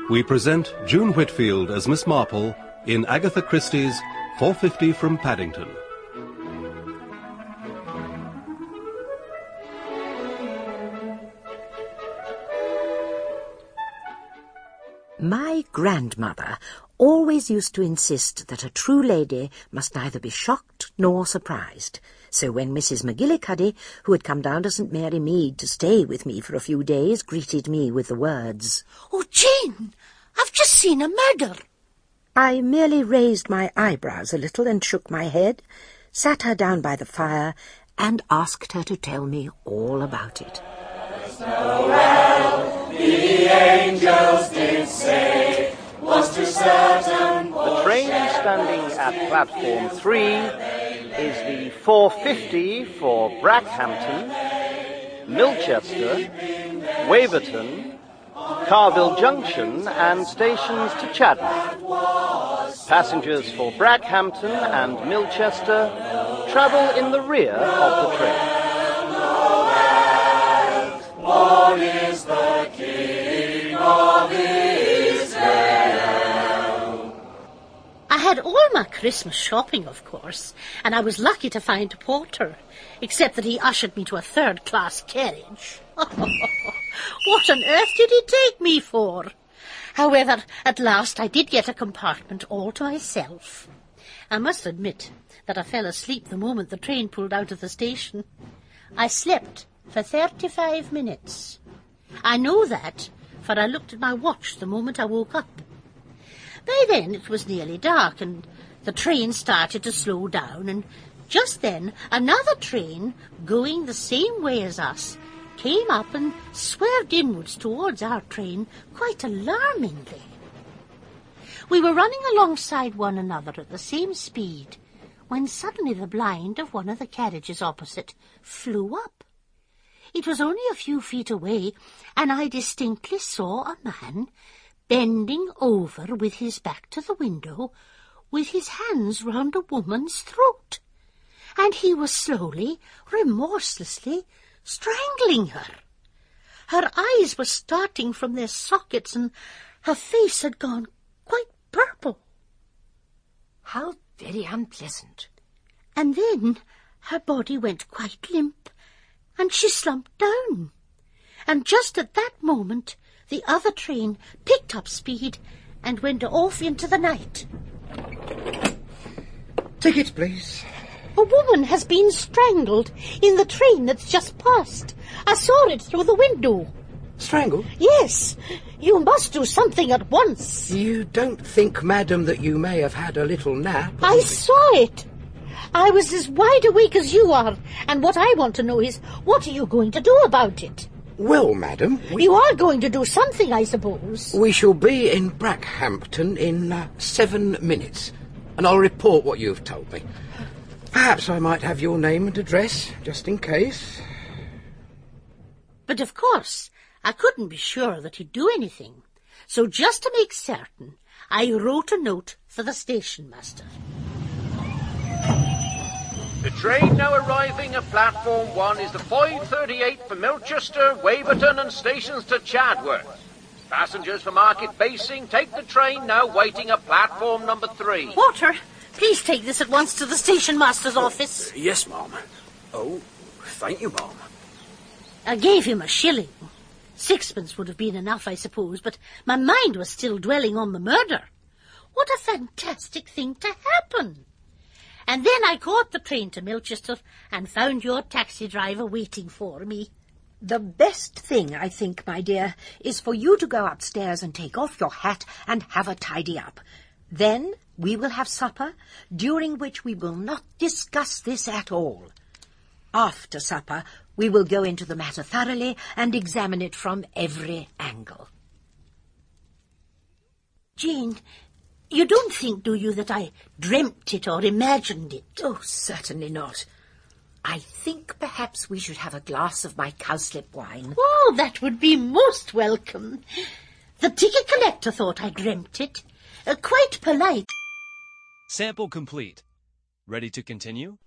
we present June Whitfield as Miss Marple in Agatha Christie's 450 from Paddington. My grandmother always used to insist that a true lady must neither be shocked nor surprised. So when Mrs. McGillicuddy, who had come down to St. Mary Mead to stay with me for a few days, greeted me with the words, "Oh, Jane, I've just seen a murder." I merely raised my eyebrows a little and shook my head, sat her down by the fire, and asked her to tell me all about it. Noel, the angels did say, was to certain. The train standing at platform 3 is the 450 for Brackhampton, Milchester, Waverton, Carville Junction and stations to Chadwick. Passengers for Brackhampton and Milchester travel in the rear of the train. Born is the King of Israel. I had all my Christmas shopping, of course, and I was lucky to find a porter, except that he ushered me to a third-class carriage. What on earth did he take me for? However, at last I did get a compartment all to myself. I must admit that I fell asleep the moment the train pulled out of the station. I slept for 35 minutes. I know that, for I looked at my watch the moment I woke up. By then it was nearly dark, and the train started to slow down, and just then another train, going the same way as us, came up and swerved inwards towards our train quite alarmingly. We were running alongside one another at the same speed, when suddenly the blind of one of the carriages opposite flew up. It was only a few feet away, and I distinctly saw a man bending over with his back to the window, with his hands round a woman's throat, and he was slowly, remorselessly strangling her. Her eyes were starting from their sockets, and her face had gone quite purple. How very unpleasant. And then her body went quite limp, and she slumped down. And just at that moment, the other train picked up speed and went off into the night. Tickets, please. A woman has been strangled in the train that's just passed. I saw it through the window. Strangled? Yes. You must do something at once. You don't think, madam, that you may have had a little nap? I saw it. I was as wide awake as you are, and what I want to know is, what are you going to do about it? Well, madam, You are going to do something, I suppose. we shall be in Brackhampton in 7 minutes, and I'll report what you've told me. Perhaps I might have your name and address, just in case. But of course, I couldn't be sure that he'd do anything. So just to make certain, I wrote a note for the station master. The train now arriving at platform 1 is the 538 for Milchester, Waverton and stations to Chadworth. Passengers for Market Basing take the train now waiting at platform number 3. Porter, please take this at once to the station master's office. Yes, ma'am. Oh, thank you, ma'am. I gave him a shilling. 6pence would have been enough, I suppose, but my mind was still dwelling on the murder. What a fantastic thing to happen! And then I caught the train to Milchester and found your taxi driver waiting for me. The best thing, I think, my dear, is for you to go upstairs and take off your hat and have a tidy up. Then we will have supper, during which we will not discuss this at all. After supper, we will go into the matter thoroughly and examine it from every angle. Jane, you don't think, do you, that I dreamt it or imagined it? Oh, certainly not. I think perhaps we should have a glass of my cowslip wine. Oh, that would be most welcome. The ticket collector thought I dreamt it. Quite polite. Sample complete. Ready to continue?